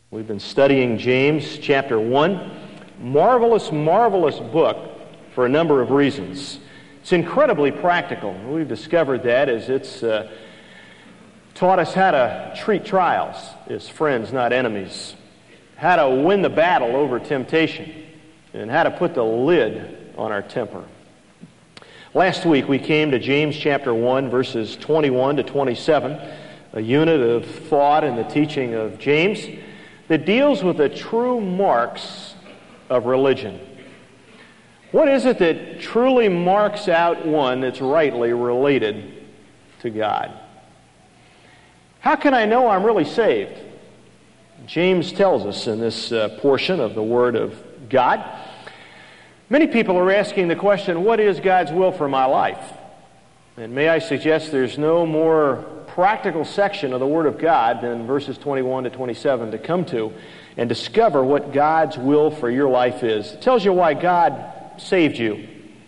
We've been studying James chapter 1. Marvelous, marvelous book for a number of reasons. It's incredibly practical. We've discovered that as it's taught us how to treat trials as friends, not enemies, how to win the battle over temptation, and how to put the lid on our temper. Last week we came to James chapter 1, verses 21 to 27, a unit of thought in the teaching of James that deals with the true marks of religion. What is it that truly marks out one that's rightly related to God? How can I know I'm really saved? James tells us in this portion of the Word of God. Many people are asking the question, what is God's will for my life? And may I suggest there's no more practical section of the Word of God than verses 21 to 27 to come to and discover what God's will for your life is. It tells you why God saved you.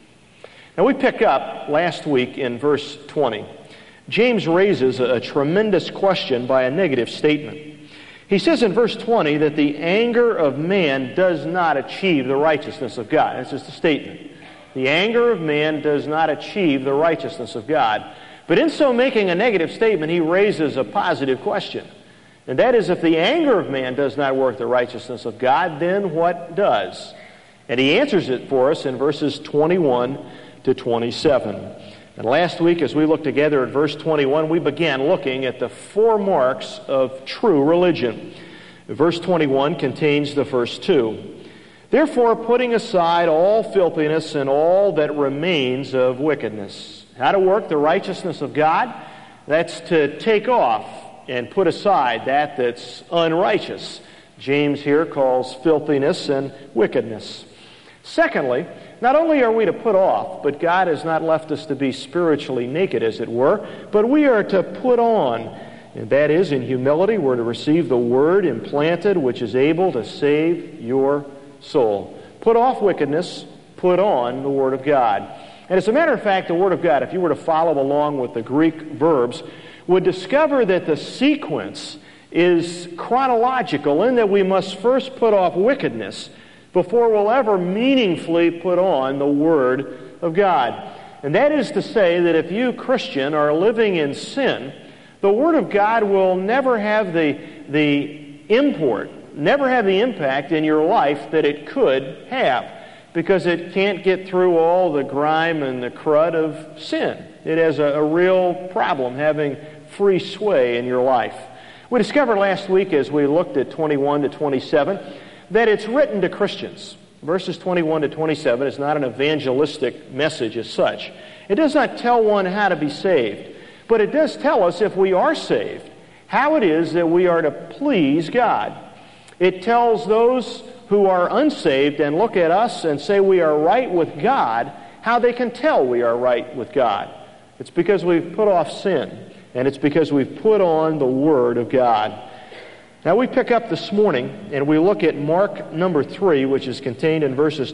Now we pick up last week in verse 20. James raises a tremendous question by a negative statement. He says in verse 20 that the anger of man does not achieve the righteousness of God. That's just a statement. The anger of man does not achieve the righteousness of God. But in so making a negative statement, he raises a positive question. And that is, if the anger of man does not work the righteousness of God, then what does? And he answers it for us in verses 21 to 27. And last week, as we looked together at verse 21, we began looking at the 4 marks of true religion. Verse 21 contains the first 2. Therefore, putting aside all filthiness and all that remains of wickedness. How to work the righteousness of God? That's to take off and put aside that's unrighteous. James here calls filthiness and wickedness. Secondly, not only are we to put off, but God has not left us to be spiritually naked, as it were, but we are to put on. And that is, in humility, we're to receive the Word implanted, which is able to save your soul. Put off wickedness, put on the Word of God. And as a matter of fact, the Word of God, if you were to follow along with the Greek verbs, would discover that the sequence is chronological in that we must first put off wickedness before we'll ever meaningfully put on the Word of God. And that is to say that if you, Christian, are living in sin, the Word of God will never have the import, never have the impact in your life that it could have, because it can't get through all the grime and the crud of sin. It has a real problem having free sway in your life. We discovered last week as we looked at 21 to 27 that it's written to Christians. Verses 21 to 27 is not an evangelistic message as such. It does not tell one how to be saved, but it does tell us if we are saved, how it is that we are to please God. It tells those who are unsaved and look at us and say we are right with God, how they can tell we are right with God. It's because we've put off sin, and it's because we've put on the Word of God. Now we pick up this morning and we look at mark number 3, which is contained in verses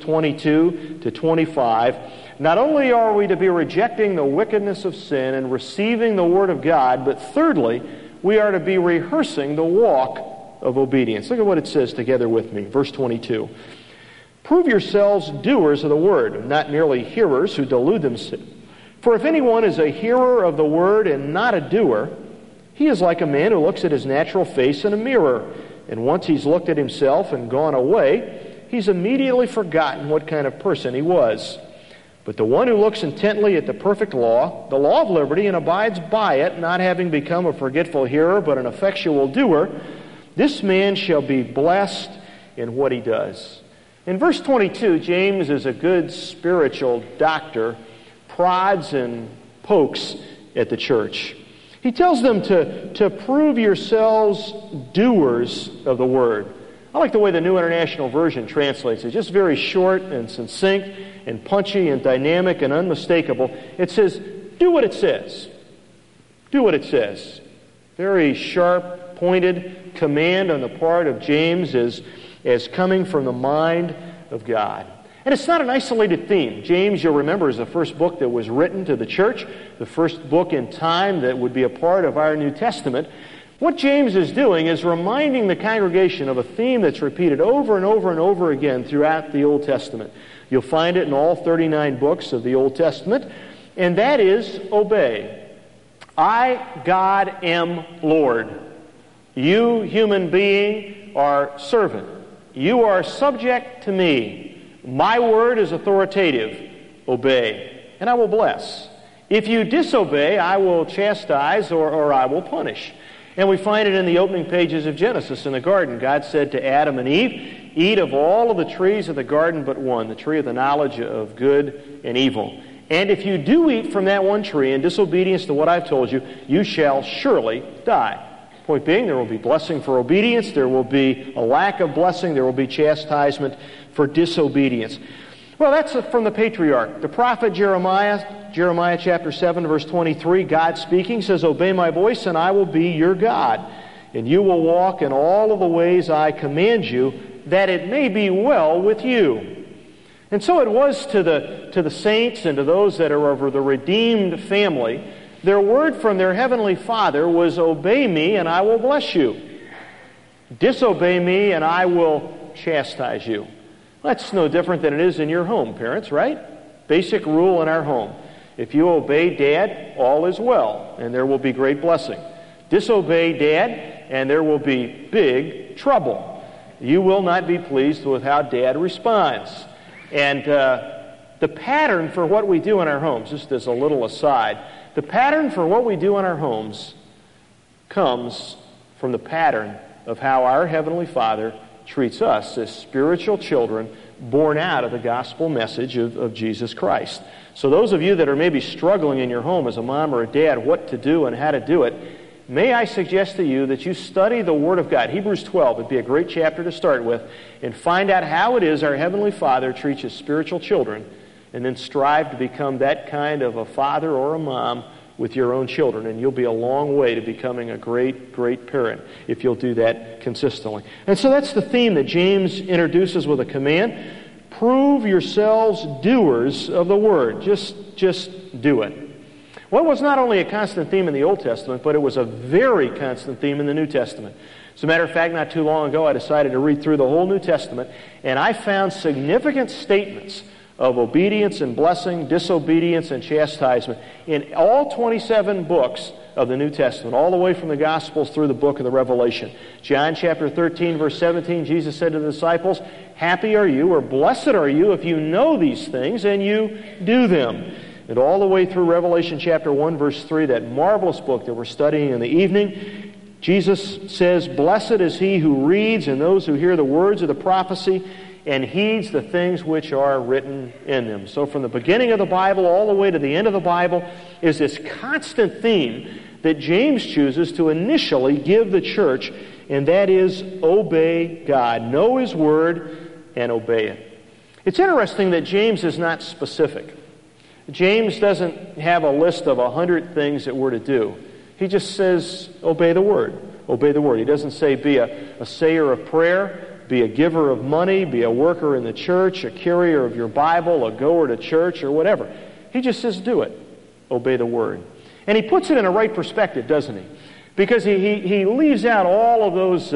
22 to 25. Not only are we to be rejecting the wickedness of sin and receiving the Word of God, but thirdly, we are to be rehearsing the walk of obedience. Look at what it says together with me. Verse 22. Prove yourselves doers of the Word, not merely hearers who delude themselves. For if anyone is a hearer of the Word and not a doer, he is like a man who looks at his natural face in a mirror, and once he's looked at himself and gone away, he's immediately forgotten what kind of person he was. But the one who looks intently at the perfect law, the law of liberty, and abides by it, not having become a forgetful hearer but an effectual doer, this man shall be blessed in what he does. In verse 22, James is a good spiritual doctor, prods and pokes at the church. He tells them to prove yourselves doers of the Word. I like the way the New International Version translates it. Just very short and succinct and punchy and dynamic and unmistakable. It says, do what it says. Do what it says. Very sharp, pointed command on the part of James as coming from the mind of God. And it's not an isolated theme. James, you'll remember, is the first book that was written to the church, the first book in time that would be a part of our New Testament. What James is doing is reminding the congregation of a theme that's repeated over and over and over again throughout the Old Testament. You'll find it in all 39 books of the Old Testament, and that is obey. I, God, am Lord. You, human being, are servant. You are subject to me. My word is authoritative. Obey, and I will bless. If you disobey, I will chastise or I will punish. And we find it in the opening pages of Genesis in the garden. God said to Adam and Eve, eat of all of the trees of the garden but one, the tree of the knowledge of good and evil. And if you do eat from that one tree in disobedience to what I've told you, you shall surely die. Point being, there will be blessing for obedience, there will be a lack of blessing, there will be chastisement for disobedience. Well, that's from the patriarch. The prophet Jeremiah chapter 7, verse 23, God speaking, says, obey my voice, and I will be your God. And you will walk in all of the ways I command you, that it may be well with you. And so it was to the saints and to those that are of the redeemed family, their word from their heavenly Father was, obey me, and I will bless you. Disobey me, and I will chastise you. That's no different than it is in your home, parents, right? Basic rule in our home. If you obey Dad, all is well, and there will be great blessing. Disobey Dad, and there will be big trouble. You will not be pleased with how Dad responds. And the pattern for what we do in our homes, just as a little aside, the pattern for what we do in our homes comes from the pattern of how our Heavenly Father treats us as spiritual children born out of the gospel message of Jesus Christ. So those of you that are maybe struggling in your home as a mom or a dad what to do and how to do it, may I suggest to you that you study the Word of God. Hebrews 12 would be a great chapter to start with, and find out how it is our Heavenly Father treats His spiritual children, and then strive to become that kind of a father or a mom with your own children, and you'll be a long way to becoming a great, great parent if you'll do that consistently. And so that's the theme that James introduces with a command. Prove yourselves doers of the Word. Just do it. Well, it was not only a constant theme in the Old Testament, but it was a very constant theme in the New Testament. As a matter of fact, not too long ago, I decided to read through the whole New Testament, and I found significant statements of obedience and blessing, disobedience and chastisement in all 27 books of the New Testament, all the way from the Gospels through the book of the Revelation. John chapter 13, verse 17, Jesus said to the disciples, happy are you, or blessed are you, if you know these things and you do them. And all the way through Revelation chapter 1, verse 3, that marvelous book that we're studying in the evening, Jesus says, blessed is he who reads and those who hear the words of the prophecy and heeds the things which are written in them. So from the beginning of the Bible all the way to the end of the Bible is this constant theme that James chooses to initially give the church, and that is obey God. Know His Word and obey it. It's interesting that James is not specific. James doesn't have a list of 100 things that we're to do. He just says, obey the Word. Obey the Word. He doesn't say be a sayer of prayer, be a giver of money, be a worker in the church, a carrier of your Bible, a goer to church, or whatever. He just says do it. Obey the Word. And he puts it in a right perspective, doesn't he? Because he leaves out all of those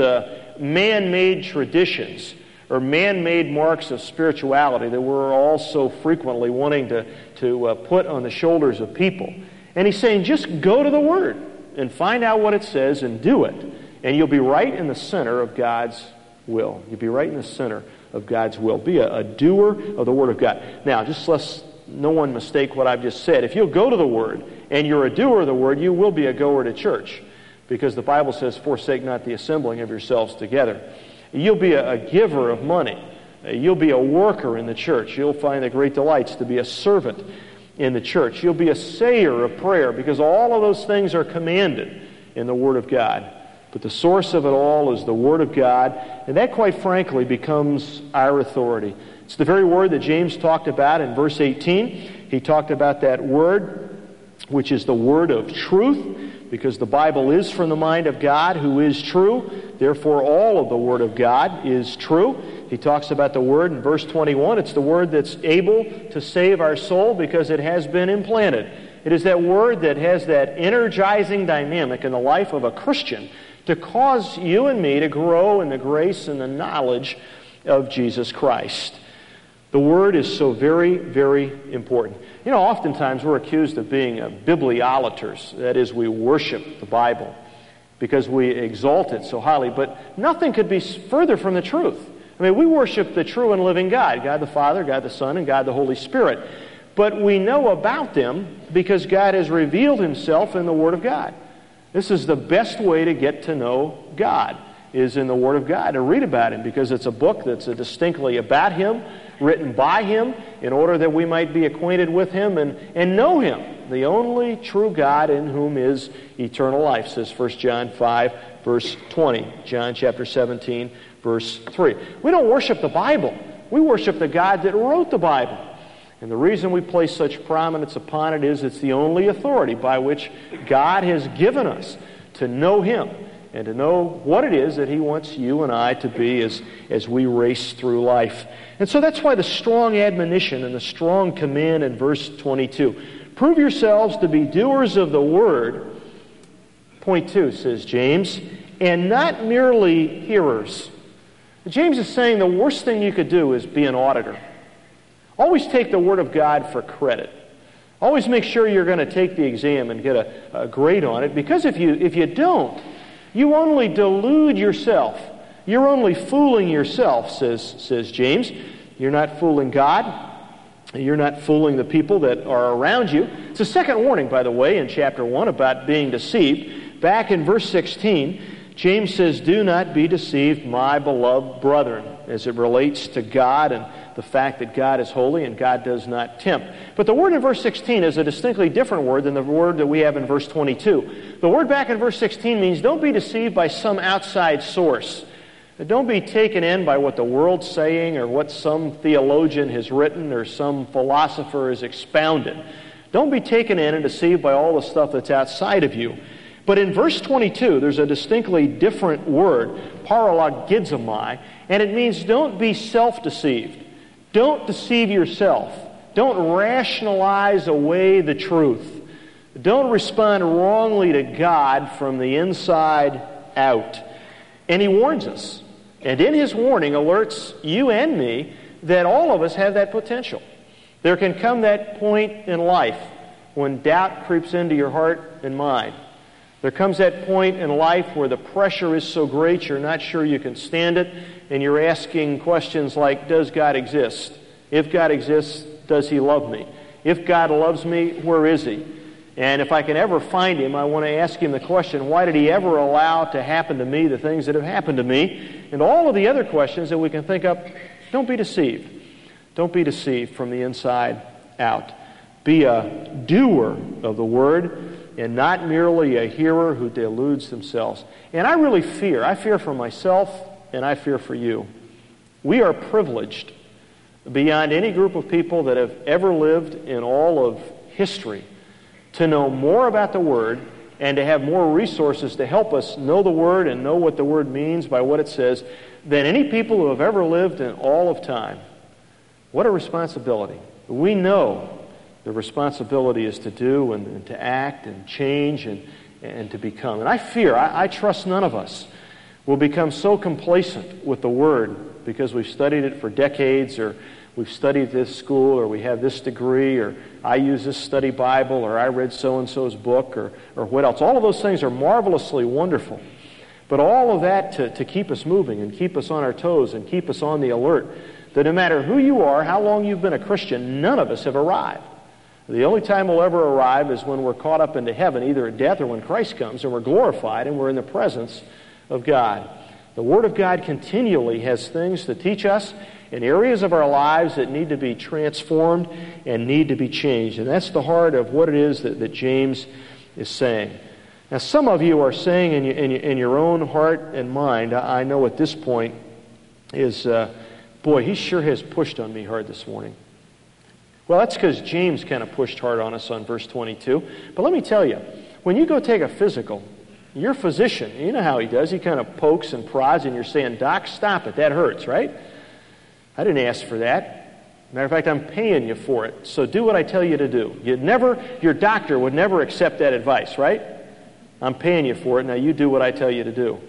man-made traditions or man-made marks of spirituality that we're all so frequently wanting to put on the shoulders of people. And he's saying just go to the Word and find out what it says and do it. And you'll be right in the center of God's will. You'll be right in the center of God's will. Be a doer of the Word of God. Now, just let's no one mistake what I've just said. If you'll go to the Word and you're a doer of the Word, you will be a goer to church. Because the Bible says, forsake not the assembling of yourselves together. You'll be a giver of money. You'll be a worker in the church. You'll find the great delights to be a servant in the church. You'll be a sayer of prayer, because all of those things are commanded in the Word of God. But the source of it all is the Word of God, and that, quite frankly, becomes our authority. It's the very word that James talked about in verse 18. He talked about that word, which is the word of truth, because the Bible is from the mind of God, who is true. Therefore, all of the Word of God is true. He talks about the Word in verse 21. It's the Word that's able to save our soul because it has been implanted. It is that Word that has that energizing dynamic in the life of a Christian to cause you and me to grow in the grace and the knowledge of Jesus Christ. The Word is so very, very important. You know, oftentimes we're accused of being bibliolaters. That is, we worship the Bible because we exalt it so highly. But nothing could be further from the truth. I mean, we worship the true and living God, God the Father, God the Son, and God the Holy Spirit. But we know about them because God has revealed Himself in the Word of God. This is the best way to get to know God, is in the Word of God, to read about Him, because it's a book that's distinctly about Him, written by Him, in order that we might be acquainted with Him and know Him, the only true God in whom is eternal life, says 1 John 5, verse 20, John chapter 17, verse 3. We don't worship the Bible. We worship the God that wrote the Bible. And the reason we place such prominence upon it is it's the only authority by which God has given us to know Him and to know what it is that He wants you and I to be as we race through life. And so that's why the strong admonition and the strong command in verse 22. Prove yourselves to be doers of the Word, point 2, says James, and not merely hearers. James is saying the worst thing you could do is be an auditor. Always take the Word of God for credit. Always make sure you're going to take the exam and get a grade on it, because if you don't, you only delude yourself. You're only fooling yourself, says James. You're not fooling God. You're not fooling the people that are around you. It's a second warning, by the way, in chapter 1 about being deceived. Back in verse 16, James says, "Do not be deceived, my beloved brethren," as it relates to God and the fact that God is holy and God does not tempt. But the word in verse 16 is a distinctly different word than the word that we have in verse 22. The word back in verse 16 means don't be deceived by some outside source. Don't be taken in by what the world's saying or what some theologian has written or some philosopher has expounded. Don't be taken in and deceived by all the stuff that's outside of you. But in verse 22, there's a distinctly different word, paralogizomai, and it means don't be self-deceived. Don't deceive yourself. Don't rationalize away the truth. Don't respond wrongly to God from the inside out. And he warns us. And in his warning alerts you and me that all of us have that potential. There can come that point in life when doubt creeps into your heart and mind. There comes that point in life where the pressure is so great you're not sure you can stand it, and you're asking questions like, does God exist? If God exists, does He love me? If God loves me, where is He? And if I can ever find Him, I want to ask Him the question, why did He ever allow to happen to me the things that have happened to me? And all of the other questions that we can think of. Don't be deceived. Don't be deceived from the inside out. Be a doer of the Word and not merely a hearer who deludes themselves. And I really fear. I fear for myself and I fear for you. We are privileged beyond any group of people that have ever lived in all of history to know more about the Word and to have more resources to help us know the Word and know what the Word means by what it says than any people who have ever lived in all of time. What a responsibility. We know the responsibility is to do and to act and change and to become. And I fear, I trust none of us will become so complacent with the Word because we've studied it for decades, or we've studied this school, or we have this degree, or I use this study Bible, or I read so-and-so's book, or what else. All of those things are marvelously wonderful. But all of that to keep us moving and keep us on our toes and keep us on the alert, that no matter who you are, how long you've been a Christian, none of us have arrived. The only time we'll ever arrive is when we're caught up into heaven, either at death or when Christ comes, and we're glorified and we're in the presence of God. The Word of God continually has things to teach us in areas of our lives that need to be transformed and need to be changed. And that's the heart of what it is that James is saying. Now, some of you are saying in your own heart and mind, I know at this point, is, boy, he sure has pushed on me hard this morning. Well, that's because James kind of pushed hard on us on verse 22. But let me tell you, when you go take a physical, your physician, you know how he does. He kind of pokes and prods, and you're saying, Doc, stop it. That hurts, right? I didn't ask for that. Matter of fact, I'm paying you for it. So do what I tell you to do. Your doctor would never accept that advice, right? I'm paying you for it. Now you do what I tell you to do.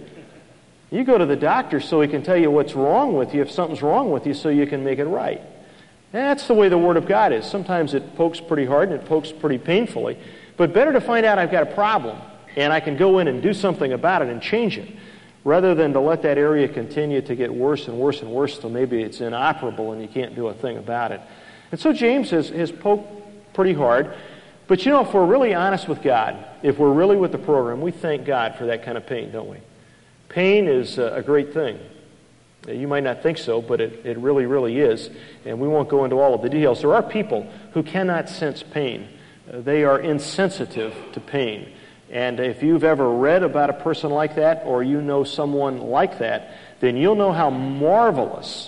You go to the doctor so he can tell you what's wrong with you, if something's wrong with you, so you can make it right. That's the way the Word of God is. Sometimes it pokes pretty hard and it pokes pretty painfully. But better to find out I've got a problem and I can go in and do something about it and change it, rather than to let that area continue to get worse and worse and worse till maybe it's inoperable and you can't do a thing about it. And so James has poked pretty hard. But you know, if we're really honest with God, if we're really with the program, we thank God for that kind of pain, don't we? Pain is a great thing. You might not think so, but it really, really is. And we won't go into all of the details. There are people who cannot sense pain. They are insensitive to pain. And if you've ever read about a person like that, or you know someone like that, then you'll know how marvelous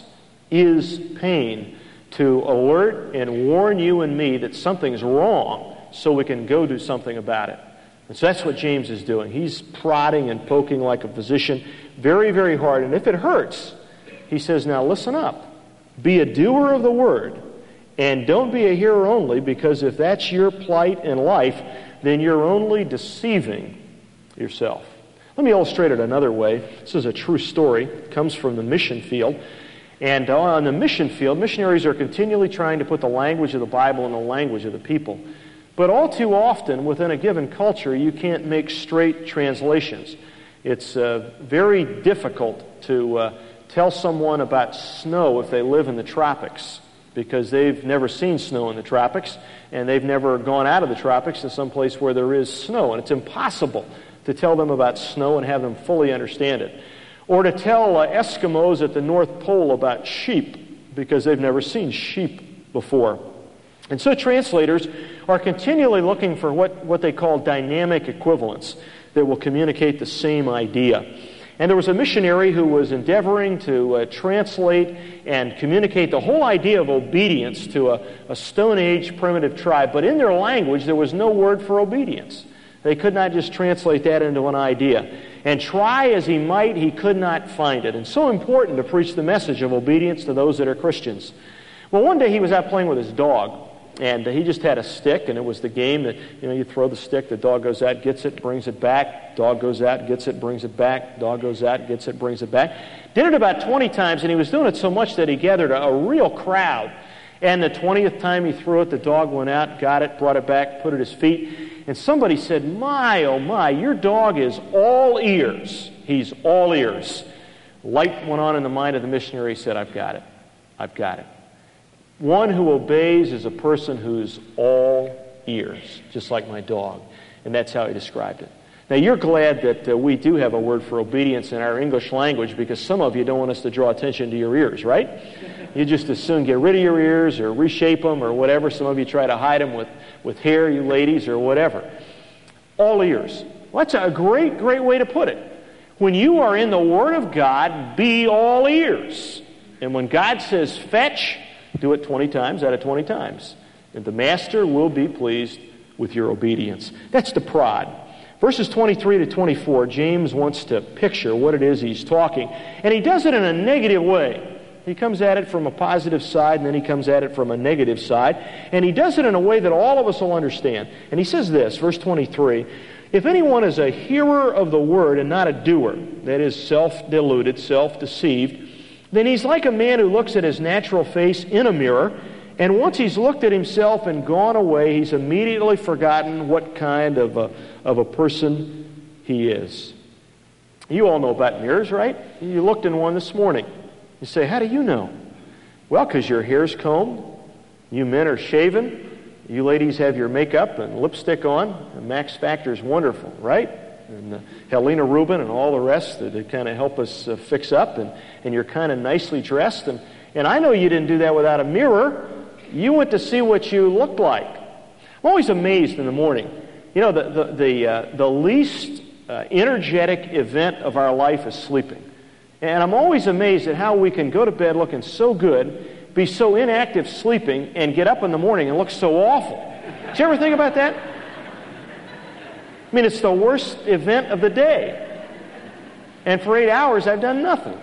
is pain to alert and warn you and me that something's wrong so we can go do something about it. And so that's what James is doing. He's prodding and poking like a physician very, very hard. And if it hurts, he says, now listen up. Be a doer of the word, and don't be a hearer only, because if that's your plight in life, then you're only deceiving yourself. Let me illustrate it another way. This is a true story. It comes from the mission field. And on the mission field, missionaries are continually trying to put the language of the Bible in the language of the people. But all too often, within a given culture, you can't make straight translations. It's very difficult to tell someone about snow if they live in the tropics, because they've never seen snow in the tropics, and they've never gone out of the tropics to some place where there is snow. And it's impossible to tell them about snow and have them fully understand it. Or to tell Eskimos at the North Pole about sheep, because they've never seen sheep before. And so translators are continually looking for what they call dynamic equivalents that will communicate the same idea. And there was a missionary who was endeavoring to translate and communicate the whole idea of obedience to a Stone Age primitive tribe. But in their language, there was no word for obedience. They could not just translate that into an idea. And try as he might, he could not find it. And so important to preach the message of obedience to those that are Christians. Well, one day he was out playing with his dog. And he just had a stick, and it was the game that, you throw the stick, the dog goes out, gets it, brings it back, dog goes out, gets it, brings it back, dog goes out, gets it, brings it back. Did it about 20 times, and he was doing it so much that he gathered a real crowd. And the 20th time he threw it, the dog went out, got it, brought it back, put it at his feet. And somebody said, my, oh my, your dog is all ears. He's all ears. Light went on in the mind of the missionary. He said, I've got it. I've got it. One who obeys is a person who's all ears, just like my dog. And that's how he described it. Now, you're glad that we do have a word for obedience in our English language, because some of you don't want us to draw attention to your ears, right? You just as soon get rid of your ears or reshape them or whatever. Some of you try to hide them with hair, you ladies, or whatever. All ears. Well, that's a great, great way to put it. When you are in the Word of God, be all ears. And when God says fetch, do it 20 times out of 20 times. And the Master will be pleased with your obedience. That's the prod. Verses 23 to 24, James wants to picture what it is he's talking. And he does it in a negative way. He comes at it from a positive side, and then he comes at it from a negative side. And he does it in a way that all of us will understand. And he says this, verse 23, if anyone is a hearer of the word and not a doer, that is self-deluded, self-deceived, then he's like a man who looks at his natural face in a mirror, and once he's looked at himself and gone away, he's immediately forgotten what kind of a person he is. You all know about mirrors, right? You looked in one this morning. You say, how do you know? Well, because your hair's combed, you men are shaven, you ladies have your makeup and lipstick on, and Max Factor's wonderful, right? And Helena Rubin and all the rest that kind of help us fix up, and you're kind of nicely dressed. And I know you didn't do that without a mirror. You went to see what you looked like. I'm always amazed in the morning. You know, the least energetic event of our life is sleeping. And I'm always amazed at how we can go to bed looking so good, be so inactive sleeping, and get up in the morning and look so awful. Did you ever think about that? I mean, it's the worst event of the day. And for 8 hours, I've done nothing.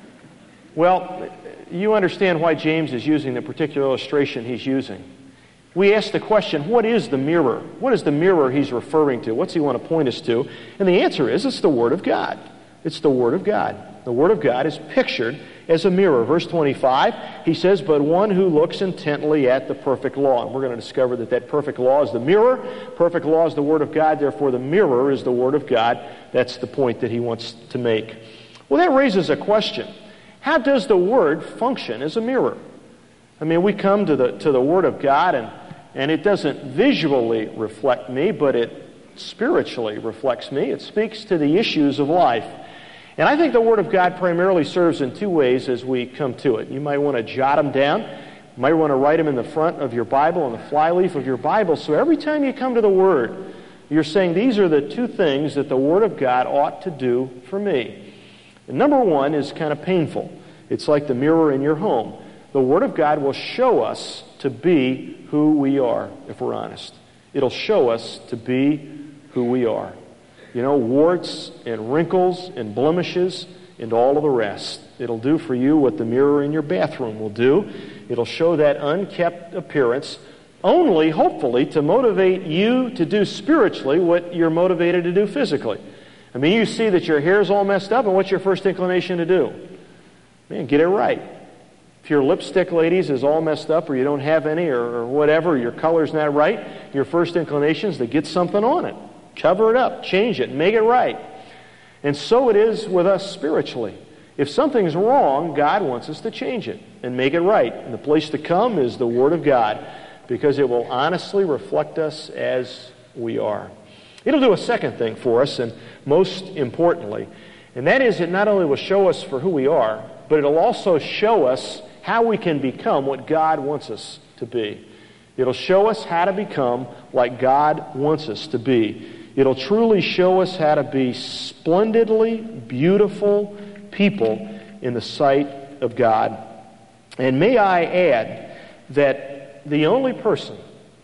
Well, you understand why James is using the particular illustration he's using. We ask the question, what is the mirror? What is the mirror he's referring to? What's he want to point us to? And the answer is, it's the Word of God. It's the Word of God. The Word of God is pictured as a mirror. Verse 25, he says, but one who looks intently at the perfect law. And we're going to discover that that perfect law is the mirror. Perfect law is the Word of God. Therefore, the mirror is the Word of God. That's the point that he wants to make. Well, that raises a question. How does the Word function as a mirror? I mean, we come to the Word of God, and it doesn't visually reflect me, but it spiritually reflects me. It speaks to the issues of life. And I think the Word of God primarily serves in two ways as we come to it. You might want to jot them down. You might want to write them in the front of your Bible, on the flyleaf of your Bible. So every time you come to the Word, you're saying these are the two things that the Word of God ought to do for me. And number one is kind of painful. It's like the mirror in your home. The Word of God will show us to be who we are, if we're honest. It'll show us to be who we are. You know, warts and wrinkles and blemishes and all of the rest. It'll do for you what the mirror in your bathroom will do. It'll show that unkept appearance only, hopefully, to motivate you to do spiritually what you're motivated to do physically. I mean, you see that your hair's all messed up, and what's your first inclination to do? Man, get it right. If your lipstick, ladies, is all messed up, or you don't have any, or whatever, your color's not right, your first inclination is to get something on it. Cover it up, change it, make it right. And so it is with us spiritually. If something's wrong, God wants us to change it and make it right. And the place to come is the Word of God, because it will honestly reflect us as we are. It'll do a second thing for us, and most importantly, and that is it not only will show us for who we are, but it'll also show us how we can become what God wants us to be. It'll show us how to become like God wants us to be. It'll truly show us how to be splendidly beautiful people in the sight of God. And may I add that the only person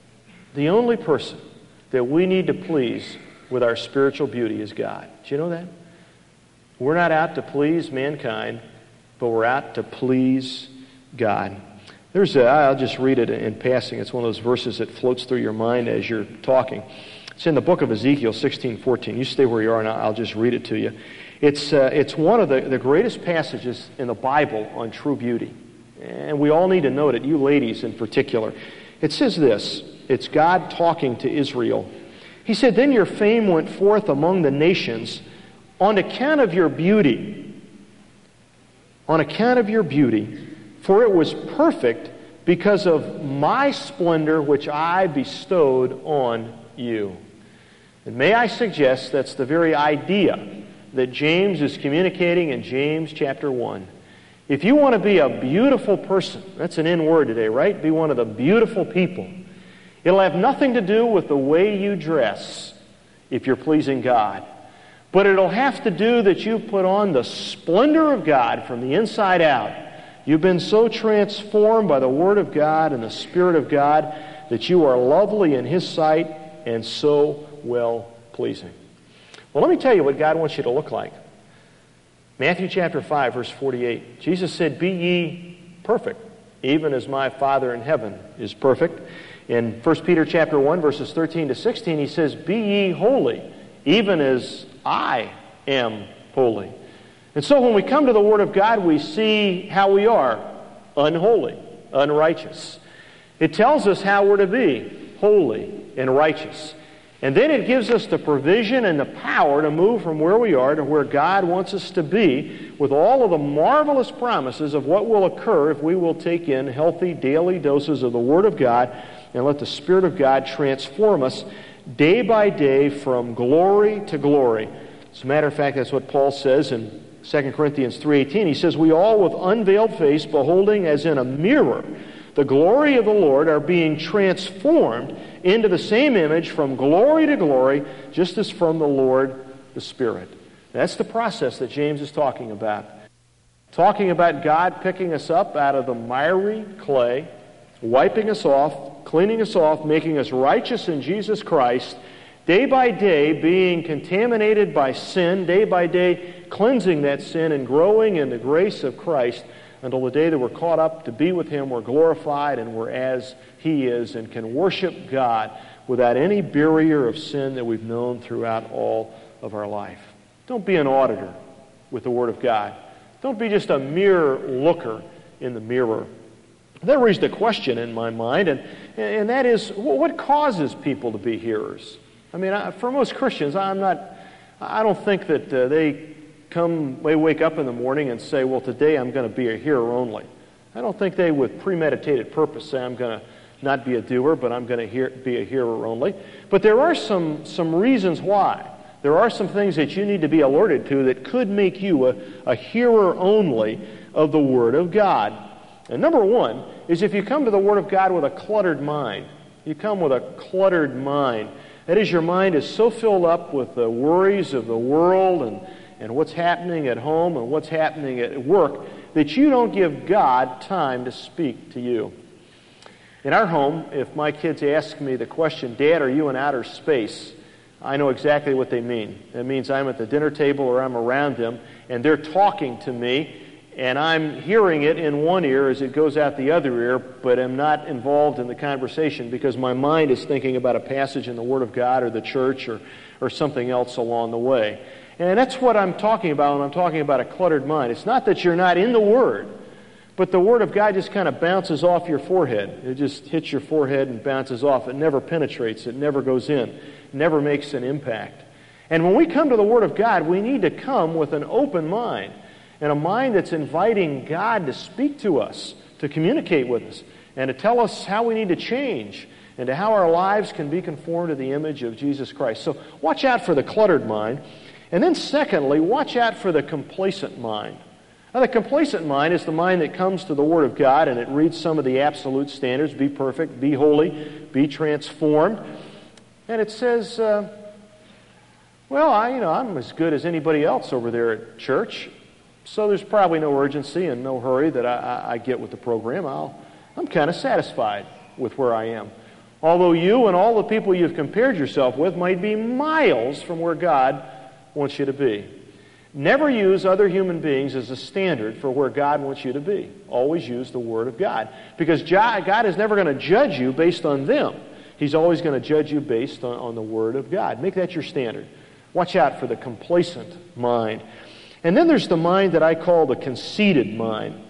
that we need to please with our spiritual beauty is God. Do you know that? We're not out to please mankind, but we're out to please God. I'll just read it in passing. It's one of those verses that floats through your mind as you're talking. It's in the book of Ezekiel 16:14. You stay where you are, and I'll just read it to you. It's one of the greatest passages in the Bible on true beauty. And we all need to note it, you ladies in particular. It says this. It's God talking to Israel. He said, "Then your fame went forth among the nations on account of your beauty. On account of your beauty. For it was perfect because of my splendor which I bestowed on you." And may I suggest that's the very idea that James is communicating in James chapter 1. If you want to be a beautiful person, that's an in word today, right? Be one of the beautiful people. It'll have nothing to do with the way you dress if you're pleasing God. But it'll have to do that you put on the splendor of God from the inside out. You've been so transformed by the Word of God and the Spirit of God that you are lovely in His sight and so well-pleasing. Well, let me tell you what God wants you to look like. Matthew chapter 5, verse 48. Jesus said, "Be ye perfect, even as my Father in heaven is perfect." In 1 Peter chapter 1, verses 13 to 16, he says, "Be ye holy, even as I am holy." And so when we come to the Word of God, we see how we are unholy, unrighteous. It tells us how we're to be holy and righteous. And then it gives us the provision and the power to move from where we are to where God wants us to be, with all of the marvelous promises of what will occur if we will take in healthy daily doses of the Word of God and let the Spirit of God transform us day by day from glory to glory. As a matter of fact, that's what Paul says in 2 Corinthians 3:18. He says, "We all with unveiled face, beholding as in a mirror the glory of the Lord, are being transformed into the same image from glory to glory, just as from the Lord the Spirit." That's the process that James is talking about. Talking about God picking us up out of the miry clay, wiping us off, cleaning us off, making us righteous in Jesus Christ, day by day being contaminated by sin, day by day cleansing that sin and growing in the grace of Christ until the day that we're caught up to be with Him, we're glorified, and we're as He is, and can worship God without any barrier of sin that we've known throughout all of our life. Don't be an auditor with the Word of God. Don't be just a mere looker in the mirror. That raised a question in my mind, and that is, what causes people to be hearers? I mean, for most Christians, I don't think that they wake up in the morning and say, well, today I'm going to be a hearer only. I don't think they, with premeditated purpose, say I'm going to not be a doer, but I'm going to be a hearer only. But there are some reasons why. There are some things that you need to be alerted to that could make you a hearer only of the Word of God. And number one is if you come to the Word of God with a cluttered mind. You come with a cluttered mind. That is, your mind is so filled up with the worries of the world and what's happening at home and what's happening at work that you don't give God time to speak to you. In our home, if my kids ask me the question, Dad, are you in outer space? I know exactly what they mean. That means I'm at the dinner table or I'm around them and they're talking to me, and I'm hearing it in one ear as it goes out the other ear, but I'm not involved in the conversation because my mind is thinking about a passage in the Word of God or the church or something else along the way. And that's what I'm talking about when I'm talking about a cluttered mind. It's not that you're not in the Word, but the Word of God just kind of bounces off your forehead. It just hits your forehead and bounces off. It never penetrates. It never goes in. It never makes an impact. And when we come to the Word of God, we need to come with an open mind. And a mind that's inviting God to speak to us, to communicate with us, and to tell us how we need to change, and to how our lives can be conformed to the image of Jesus Christ. So watch out for the cluttered mind. And then secondly, watch out for the complacent mind. Now, the complacent mind is the mind that comes to the Word of God and it reads some of the absolute standards, be perfect, be holy, be transformed. And it says, well, I'm as good as anybody else over there at church. So there's probably no urgency and no hurry that I get with the program. I'm kind of satisfied with where I am. Although you and all the people you've compared yourself with might be miles from where God wants you to be. Never use other human beings as a standard for where God wants you to be. Always use the Word of God. Because God is never going to judge you based on them. He's always going to judge you based on the Word of God. Make that your standard. Watch out for the complacent mind. And then there's the mind that I call the conceited mind.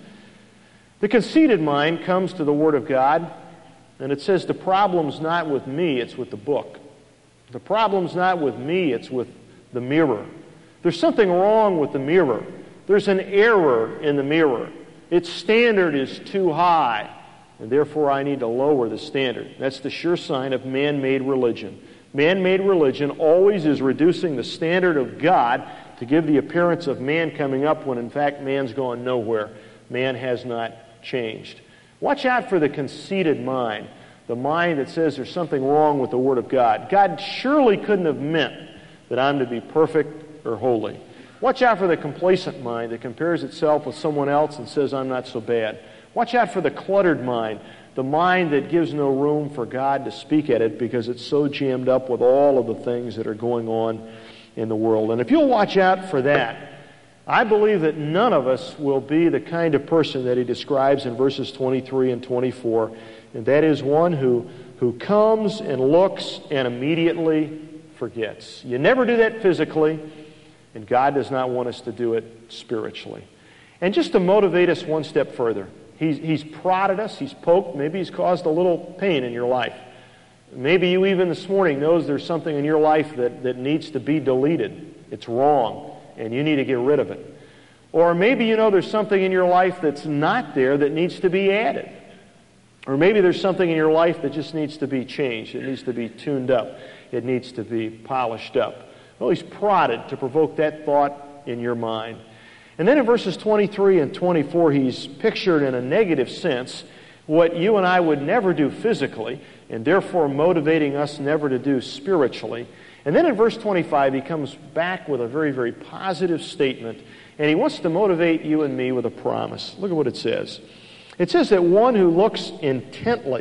The conceited mind comes to the Word of God, and it says the problem's not with me, it's with the book. The problem's not with me, it's with the mirror. There's something wrong with the mirror. There's an error in the mirror. Its standard is too high, and therefore I need to lower the standard. That's the sure sign of man-made religion. Man-made religion always is reducing the standard of God to give the appearance of man coming up when in fact man's gone nowhere. Man has not changed. Watch out for the conceited mind, the mind that says there's something wrong with the Word of God. God surely couldn't have meant that I'm to be perfect or holy. Watch out for the complacent mind that compares itself with someone else and says I'm not so bad. Watch out for the cluttered mind, the mind that gives no room for God to speak at it because it's so jammed up with all of the things that are going on in the world. And if you'll watch out for that, I believe that none of us will be the kind of person that he describes in verses 23 and 24, and that is one who comes and looks and immediately forgets. You never do that physically, and God does not want us to do it spiritually. And just to motivate us one step further, he's prodded us, he's poked, maybe he's caused a little pain in your life. Maybe you even this morning knows there's something in your life that needs to be deleted. It's wrong, and you need to get rid of it. Or maybe you know there's something in your life that's not there that needs to be added. Or maybe there's something in your life that just needs to be changed. It needs to be tuned up. It needs to be polished up. Well, he's prodded to provoke that thought in your mind. And then in verses 23 and 24, he's pictured in a negative sense what you and I would never do physically, and therefore motivating us never to do spiritually. And then in verse 25, he comes back with a very, very positive statement, and he wants to motivate you and me with a promise. Look at what it says. It says that one who looks intently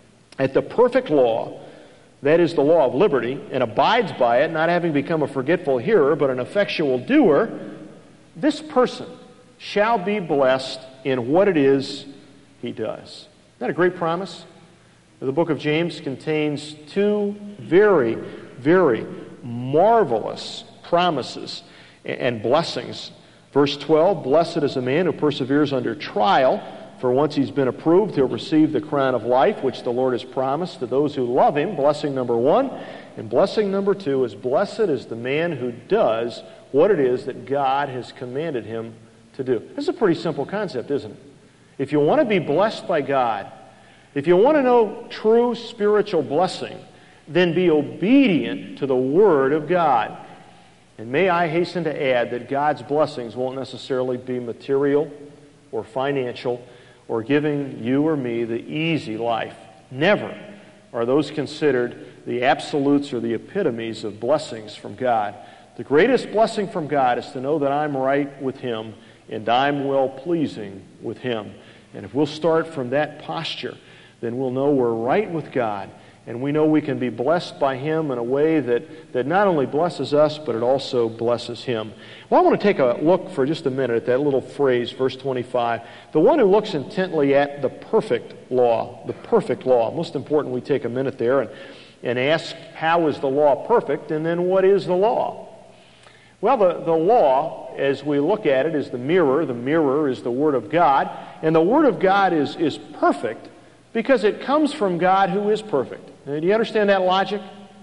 at the perfect law, that is the law of liberty, and abides by it, not having become a forgetful hearer, but an effectual doer, this person shall be blessed in what it is he does. Isn't that a great promise? The book of James contains two very, very marvelous promises and blessings. Verse 12, blessed is a man who perseveres under trial, for once he's been approved, he'll receive the crown of life, which the Lord has promised to those who love him. Blessing number one. And blessing number two is, blessed is the man who does what it is that God has commanded him to do. This is a pretty simple concept, isn't it? If you want to be blessed by God, if you want to know true spiritual blessing, then be obedient to the Word of God. And may I hasten to add that God's blessings won't necessarily be material or financial or giving you or me the easy life. Never are those considered the absolutes or the epitomes of blessings from God. The greatest blessing from God is to know that I'm right with Him and I'm well-pleasing with Him. And if we'll start from that posture, then we'll know we're right with God, and we know we can be blessed by Him in a way that not only blesses us, but it also blesses Him. Well, I want to take a look for just a minute at that little phrase, verse 25. The one who looks intently at the perfect law, most important we take a minute there and ask, how is the law perfect, and then what is the law? Well, the law, as we look at it, is the mirror. The mirror is the Word of God, and the Word of God is perfect because it comes from God who is perfect. Now, do you understand that logic?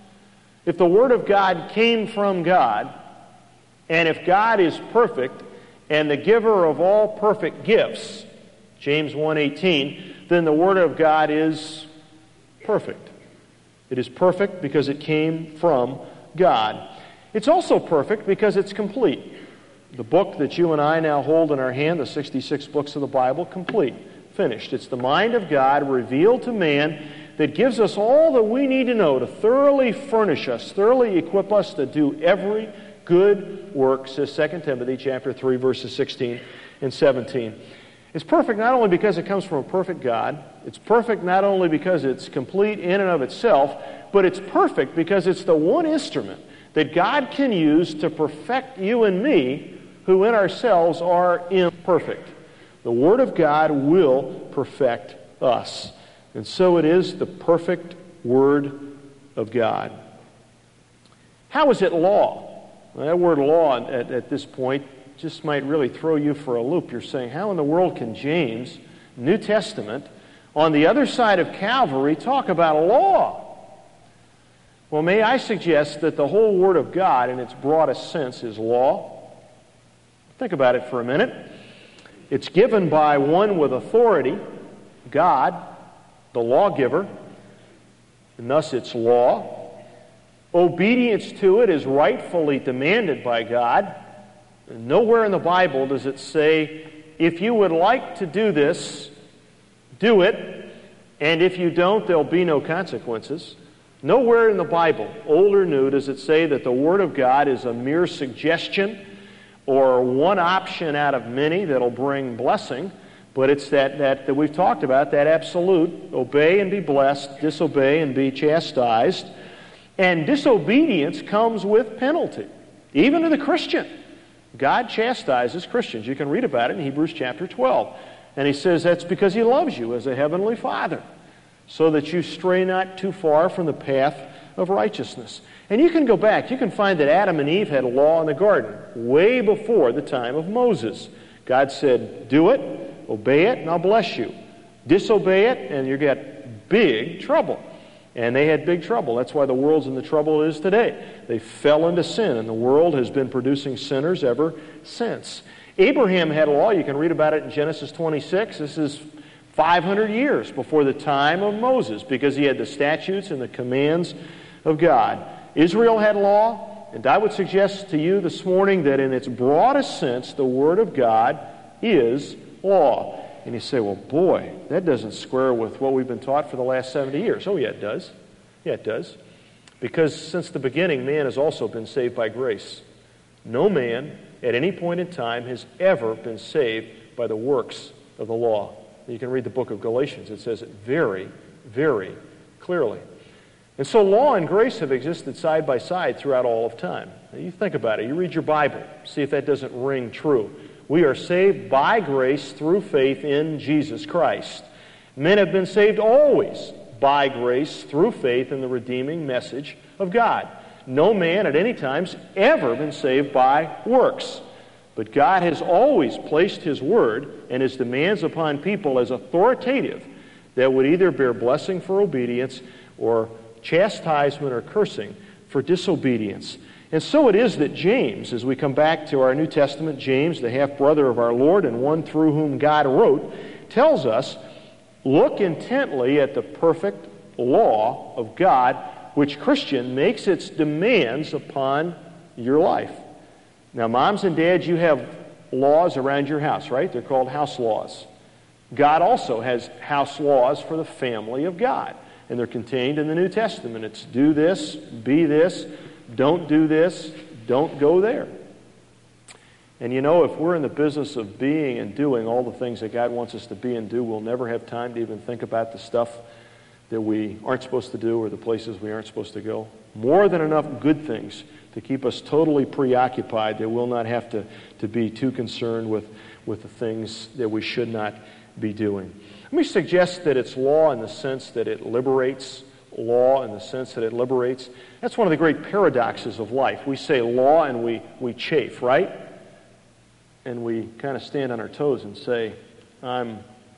If the Word of God came from God, and if God is perfect and the giver of all perfect gifts, James 1:18, then the Word of God is perfect. It is perfect because it came from God. It's also perfect because it's complete. The book that you and I now hold in our hand, the 66 books of the Bible, complete, finished. It's the mind of God revealed to man that gives us all that we need to know to thoroughly furnish us, thoroughly equip us to do every good work, says 2 Timothy chapter 3, verses 16 and 17. It's perfect not only because it comes from a perfect God, it's perfect not only because it's complete in and of itself, but it's perfect because it's the one instrument that God can use to perfect you and me, who in ourselves are imperfect. The Word of God will perfect us. And so it is the perfect Word of God. How is it law? Well, that word law at this point just might really throw you for a loop. You're saying, how in the world can James, New Testament, on the other side of Calvary, talk about a law? Well, may I suggest that the whole Word of God, in its broadest sense, is law? Think about it for a minute. It's given by one with authority, God, the lawgiver, and thus it's law. Obedience to it is rightfully demanded by God. And nowhere in the Bible does it say, if you would like to do this, do it, and if you don't, there'll be no consequences. Nowhere in the Bible, old or new, does it say that the Word of God is a mere suggestion or one option out of many that'll bring blessing, but it's that we've talked about, that absolute, obey and be blessed, disobey and be chastised. And disobedience comes with penalty, even to the Christian. God chastises Christians. You can read about it in Hebrews chapter 12. And He says that's because He loves you as a heavenly Father, so that you stray not too far from the path of righteousness. And you can go back. You can find that Adam and Eve had a law in the garden way before the time of Moses. God said, do it, obey it, and I'll bless you. Disobey it, and you get big trouble. And they had big trouble. That's why the world's in the trouble it is today. They fell into sin, and the world has been producing sinners ever since. Abraham had a law. You can read about it in Genesis 26. This is 500 years before the time of Moses, because he had the statutes and the commands of God. Israel had law, and I would suggest to you this morning that in its broadest sense, the Word of God is law. And you say, well, boy, that doesn't square with what we've been taught for the last 70 years. Oh, yeah, it does. Yeah, it does. Because since the beginning, man has also been saved by grace. No man at any point in time has ever been saved by the works of the law. You can read the book of Galatians. It says it very, very clearly. And so law and grace have existed side by side throughout all of time. Now, you think about it. You read your Bible. See if that doesn't ring true. We are saved by grace through faith in Jesus Christ. Men have been saved always by grace through faith in the redeeming message of God. No man at any time has ever been saved by works. But God has always placed His Word and His demands upon people as authoritative that would either bear blessing for obedience or chastisement or cursing for disobedience. And so it is that James, as we come back to our New Testament, James, the half-brother of our Lord and one through whom God wrote, tells us, look intently at the perfect law of God, which, Christian, makes its demands upon your life. Now, moms and dads, you have laws around your house, right? They're called house laws. God also has house laws for the family of God, and they're contained in the New Testament. It's do this, be this, don't do this, don't go there. And you know, if we're in the business of being and doing all the things that God wants us to be and do, we'll never have time to even think about the stuff that we aren't supposed to do or the places we aren't supposed to go. More than enough good things to keep us totally preoccupied that we'll not have to be too concerned with the things that we should not be doing. Let me suggest that it's law in the sense that it liberates, law in the sense that it liberates. That's one of the great paradoxes of life. We say law and we chafe, right? And we kind of stand on our toes and say, I'm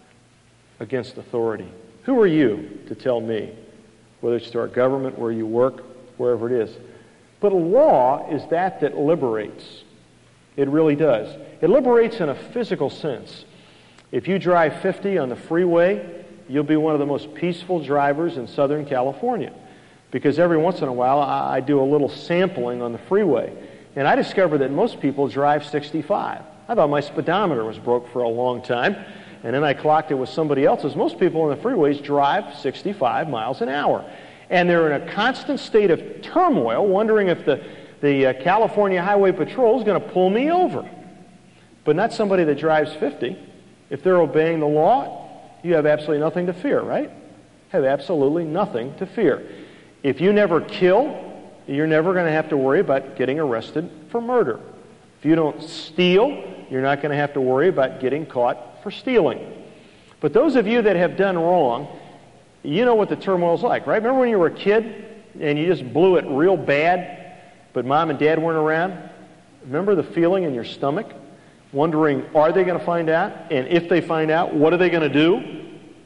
against authority. Who are you to tell me, whether it's to our government, where you work, wherever it is? But a law is that liberates. It really does. It liberates in a physical sense. If you drive 50 on the freeway, you'll be one of the most peaceful drivers in Southern California. Because every once in a while, I do a little sampling on the freeway. And I discovered that most people drive 65. I thought my speedometer was broke for a long time. And then I clocked it with somebody else's. Most people on the freeways drive 65 miles an hour. And they're in a constant state of turmoil, wondering if the California Highway Patrol is going to pull me over. But not somebody that drives 50. If they're obeying the law, you have absolutely nothing to fear, right? Have absolutely nothing to fear. If you never kill, you're never going to have to worry about getting arrested for murder. If you don't steal, you're not going to have to worry about getting caught for stealing. But those of you that have done wrong, you know what the turmoil's like, right? Remember when you were a kid and you just blew it real bad, but mom and dad weren't around? Remember the feeling in your stomach? Wondering, are they going to find out? And if they find out, what are they going to do?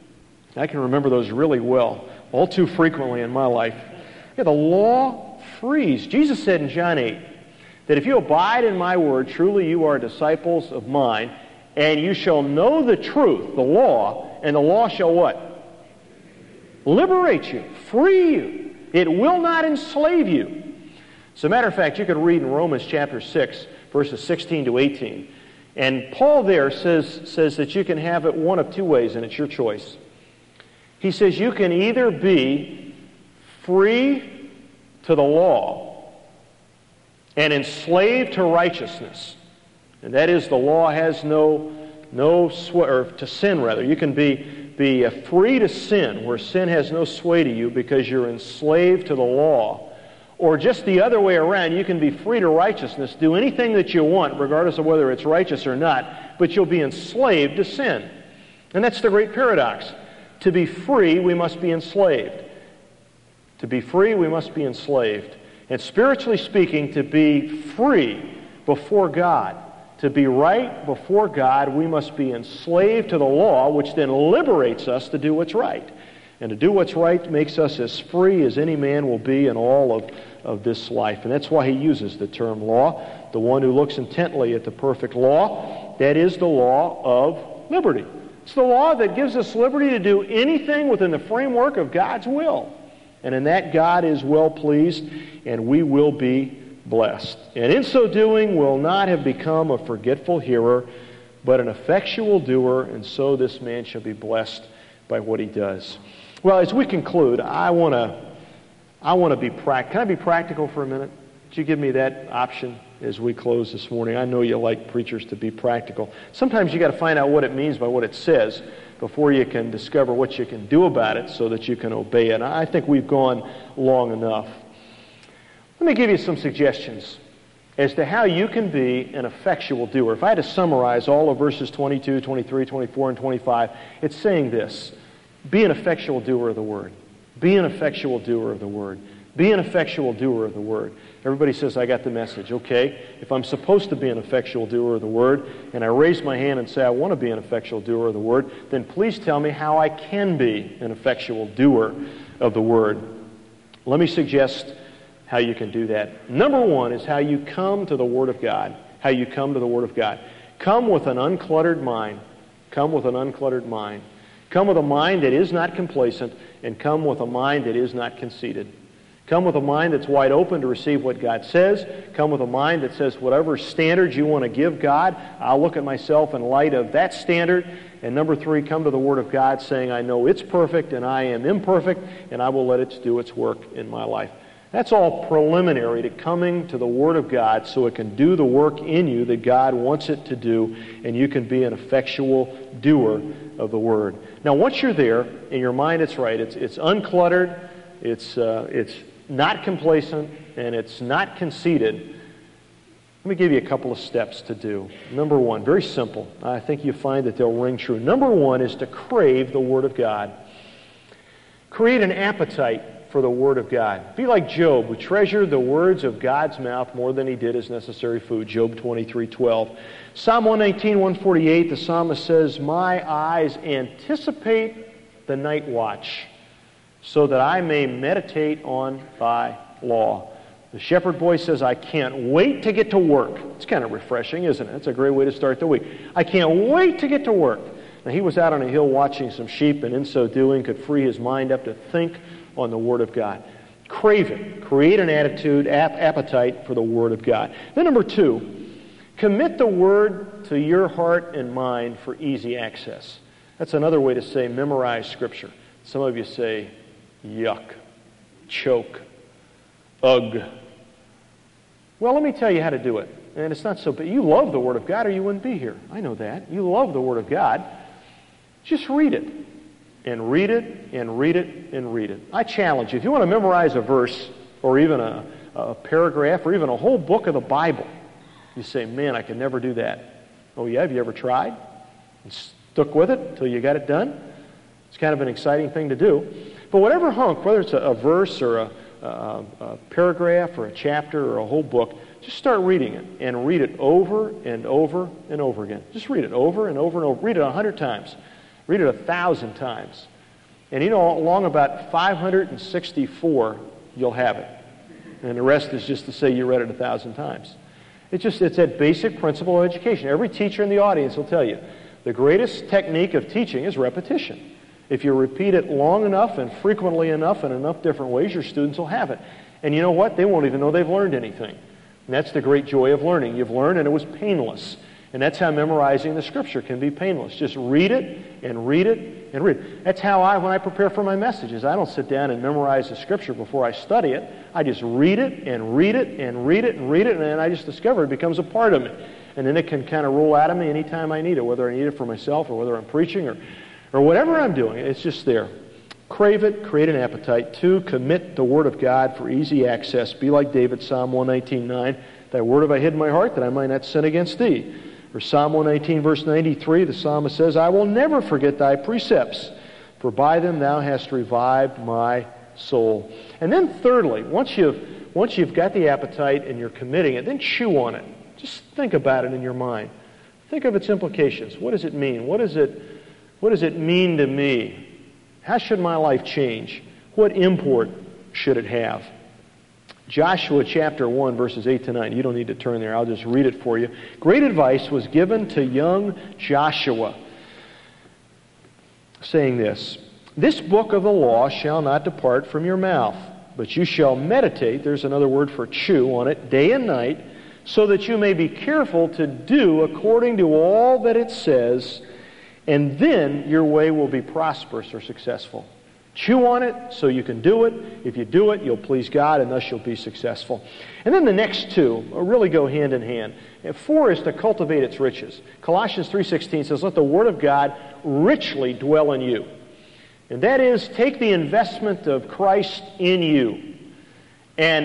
I can remember those really well, all too frequently in my life. Yeah, the law frees. Jesus said in John 8 that if you abide in my word, truly you are disciples of mine, and you shall know the truth, the law, and the law shall what? Liberate you, free you. It will not enslave you. As a matter of fact, you could read in Romans chapter 6, verses 16 to 18. And Paul there says that you can have it one of two ways, and it's your choice. He says you can either be free to the law and enslaved to righteousness. And that is, the law has no sway, or to sin rather. You can be free to sin, where sin has no sway to you because you're enslaved to the law. Or just the other way around, you can be free to righteousness, do anything that you want, regardless of whether it's righteous or not, but you'll be enslaved to sin. And that's the great paradox. To be free, we must be enslaved. To be free, we must be enslaved. And spiritually speaking, to be free before God, to be right before God, we must be enslaved to the law, which then liberates us to do what's right. And to do what's right makes us as free as any man will be in all of this life. And that's why he uses the term law. The one who looks intently at the perfect law, that is the law of liberty. It's the law that gives us liberty to do anything within the framework of God's will. And in that, God is well pleased, and we will be blessed. And in so doing, will not have become a forgetful hearer, but an effectual doer, and so this man shall be blessed by what he does. Well, as we conclude, I want to be practical. Can I be practical for a minute? Would you give me that option as we close this morning? I know you like preachers to be practical. Sometimes you got to find out what it means by what it says before you can discover what you can do about it so that you can obey it. And I think we've gone long enough. Let me give you some suggestions. as to how you can be an effectual doer. If I had to summarize all of verses 22, 23, 24, and 25, it's saying this: be an effectual doer of the Word. Be an effectual doer of the Word. Be an effectual doer of the Word. Everybody says, I got the message. Okay, if I'm supposed to be an effectual doer of the Word, and I raise my hand and say I want to be an effectual doer of the Word, then please tell me how I can be an effectual doer of the Word. Let me suggest how you can do that. Number one is how you come to the Word of God. How you come to the Word of God. Come with an uncluttered mind. Come with an uncluttered mind. Come with a mind that is not complacent, and come with a mind that is not conceited. Come with a mind that's wide open to receive what God says. Come with a mind that says, whatever standards you want to give God, I'll look at myself in light of that standard. And number three, come to the Word of God saying, I know it's perfect and I am imperfect, and I will let it do its work in my life. That's all preliminary to coming to the Word of God so it can do the work in you that God wants it to do, and you can be an effectual doer of the Word. Now, once you're there, in your mind it's right. It's uncluttered, it's not complacent, and it's not conceited. Let me give you a couple of steps to do. Number one, very simple. I think you find that they'll ring true. Number one is to crave the Word of God. Create an appetite for the Word of God. Be like Job, who treasured the words of God's mouth more than he did his necessary food. Job 23:12. Psalm 119, 148, the psalmist says, my eyes anticipate the night watch, so that I may meditate on thy law. The shepherd boy says, I can't wait to get to work. It's kind of refreshing, isn't it? It's a great way to start the week. I can't wait to get to work. Now, he was out on a hill watching some sheep, and in so doing could free his mind up to think on the Word of God. Crave it. Create an attitude, appetite for the Word of God. Then number two, commit the Word to your heart and mind for easy access. That's another way to say memorize Scripture. Some of you say, yuck, choke, ugh. Well, let me tell you how to do it. And it's not so bad. You love the Word of God or you wouldn't be here. I know that. You love the Word of God. Just read it. And read it, and read it, and read it. I challenge you, if you want to memorize a verse, or even a paragraph, or even a whole book of the Bible, you say, man, I could never do that. Oh yeah, have you ever tried? And stuck with it until you got it done? It's kind of an exciting thing to do. But whatever hunk, whether it's a verse or a paragraph or a chapter or a whole book, just start reading it and read it over and over and over again. Just read it over and over and over. Read it 100 times. Read it 1,000 times. And you know, along about 564, you'll have it. And the rest is just to say you read it 1,000 times. It's that basic principle of education. Every teacher in the audience will tell you, the greatest technique of teaching is repetition. If you repeat it long enough and frequently enough in enough different ways, your students will have it. And you know what? They won't even know they've learned anything. And that's the great joy of learning. You've learned and it was painless. And that's how memorizing the Scripture can be painless. Just read it and read it and read it. That's how when I prepare for my messages, I don't sit down and memorize the Scripture before I study it. I just read it and read it and read it and read it, and then I just discover it becomes a part of me. And then it can kind of roll out of me anytime I need it, whether I need it for myself or whether I'm preaching or whatever I'm doing. It's just there. Crave it, create an appetite. 2, commit the Word of God for easy access. Be like David, Psalm 119:9. Thy word have I hid in my heart that I might not sin against thee. Or Psalm 119, verse 93, the psalmist says, I will never forget thy precepts, for by them thou hast revived my soul. And then thirdly, once you've got the appetite and you're committing it, then chew on it. Just think about it in your mind. Think of its implications. What does it mean? What does it mean to me? How should my life change? What import should it have? Joshua chapter 1, verses 8 to 9. You don't need to turn there. I'll just read it for you. Great advice was given to young Joshua, saying this, This book of the law shall not depart from your mouth, but you shall meditate, there's another word for chew, on it day and night, so that you may be careful to do according to all that it says, and then your way will be prosperous or successful. Chew on it so you can do it. If you do it, you'll please God, and thus you'll be successful. And then the next two really go hand in hand. And 4 is to cultivate its riches. Colossians 3:16 says, Let the Word of God richly dwell in you. And that is, take the investment of Christ in you and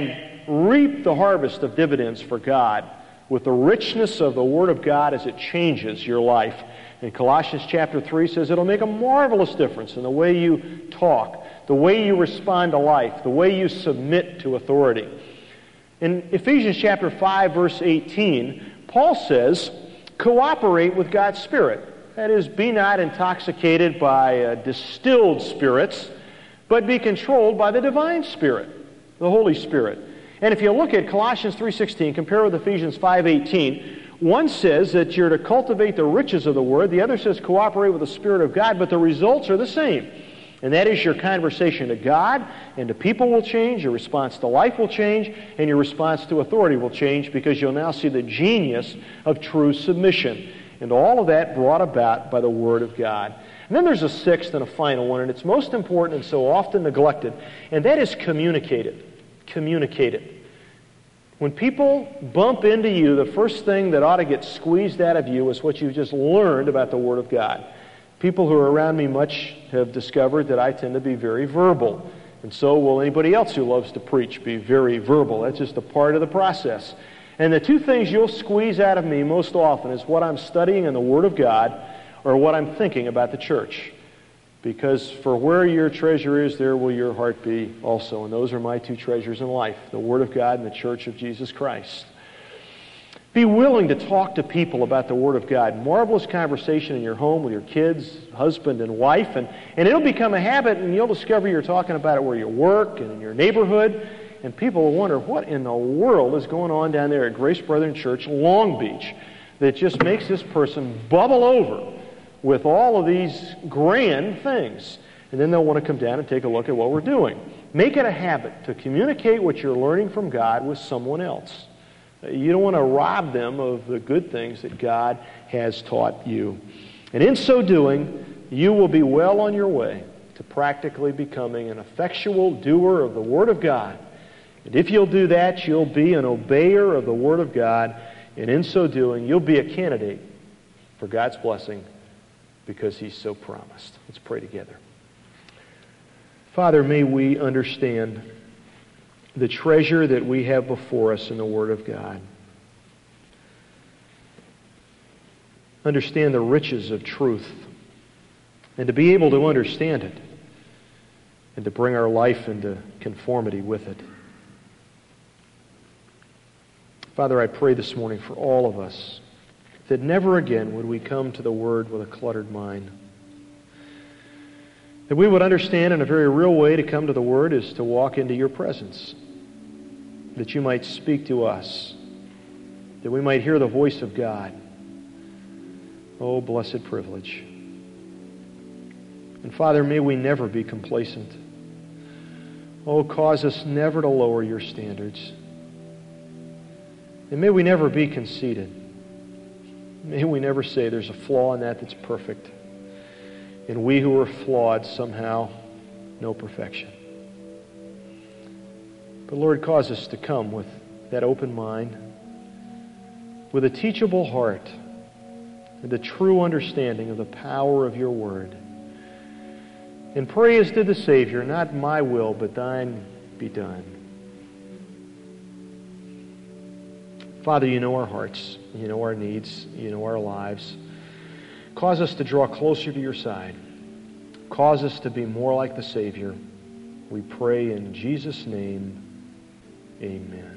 reap the harvest of dividends for God with the richness of the Word of God as it changes your life. And Colossians chapter 3 says it'll make a marvelous difference in the way you talk, the way you respond to life, the way you submit to authority. In Ephesians chapter 5, verse 18, Paul says, cooperate with God's Spirit. That is, be not intoxicated by distilled spirits, but be controlled by the divine Spirit, the Holy Spirit. And if you look at Colossians 3:16, compare with Ephesians 5:18, one says that you're to cultivate the riches of the Word, the other says cooperate with the Spirit of God, but the results are the same. And that is your conversation to God and to people will change, your response to life will change, and your response to authority will change because you'll now see the genius of true submission. And all of that brought about by the Word of God. And then there's a sixth and a final one, and it's most important and so often neglected, and that is communicate it. Communicate it. When people bump into you, the first thing that ought to get squeezed out of you is what you've just learned about the Word of God. People who are around me much have discovered that I tend to be very verbal. And so will anybody else who loves to preach be very verbal. That's just a part of the process. And the two things you'll squeeze out of me most often is what I'm studying in the Word of God or what I'm thinking about the church. Because for where your treasure is, there will your heart be also. And those are my two treasures in life, the Word of God and the Church of Jesus Christ. Be willing to talk to people about the Word of God. Marvelous conversation in your home with your kids, husband and wife. And it'll become a habit, and you'll discover you're talking about it where you work and in your neighborhood. And people will wonder, what in the world is going on down there at Grace Brethren Church, Long Beach, that just makes this person bubble over with all of these grand things? And then they'll want to come down and take a look at what we're doing. Make it a habit to communicate what you're learning from God with someone else. You don't want to rob them of the good things that God has taught you. And in so doing, you will be well on your way to practically becoming an effectual doer of the Word of God. And if you'll do that, you'll be an obeyer of the Word of God. And in so doing, you'll be a candidate for God's blessing because He's so promised. Let's pray together. Father, may we understand the treasure that we have before us in the Word of God. Understand the riches of truth, and to be able to understand it, and to bring our life into conformity with it. Father, I pray this morning for all of us that never again would we come to the Word with a cluttered mind. That we would understand in a very real way to come to the Word is to walk into your presence. That you might speak to us. That we might hear the voice of God. Oh, blessed privilege. And Father, may we never be complacent. Oh, cause us never to lower your standards. And may we never be conceited. May we never say there's a flaw in that that's perfect. And we who are flawed somehow know perfection. But Lord, cause us to come with that open mind, with a teachable heart, and the true understanding of the power of your Word. And pray as did the Savior, not my will, but thine be done. Father, you know our hearts, you know our needs, you know our lives. Cause us to draw closer to your side. Cause us to be more like the Savior. We pray in Jesus' name. Amen.